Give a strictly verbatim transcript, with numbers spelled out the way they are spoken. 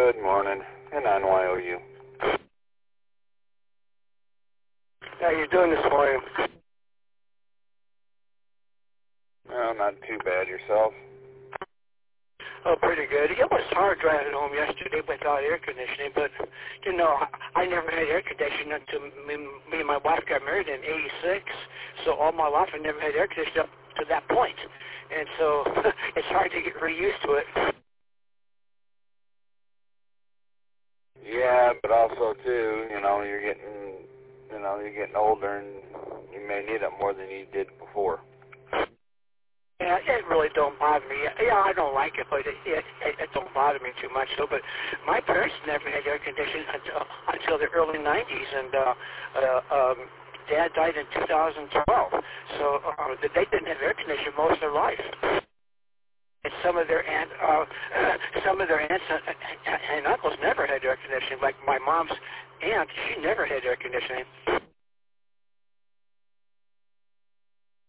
Good morning, and N Y O U. How you doing this morning? Well, not too bad. Yourself? Oh, pretty good. It was hard driving home yesterday without air conditioning, but, you know, I, I never had air conditioning until me, me and my wife got married in eighty-six, so all my life I never had air conditioning up to that point. And so it's hard to get reused to it. Yeah, but also, too, you know, you're getting, you know, you're getting older, and you may need it more than you did before. Yeah, it really don't bother me. Yeah, I don't like it, but it, it, it, it don't bother me too much. So, but my parents never had air conditioning until until the early nineties, and uh, uh, um, Dad died in two thousand twelve. So uh, they didn't have air conditioning most of their life. And some of their aunt, uh, some of their aunts and, and uncles never had air conditioning. Like my mom's aunt, she never had air conditioning.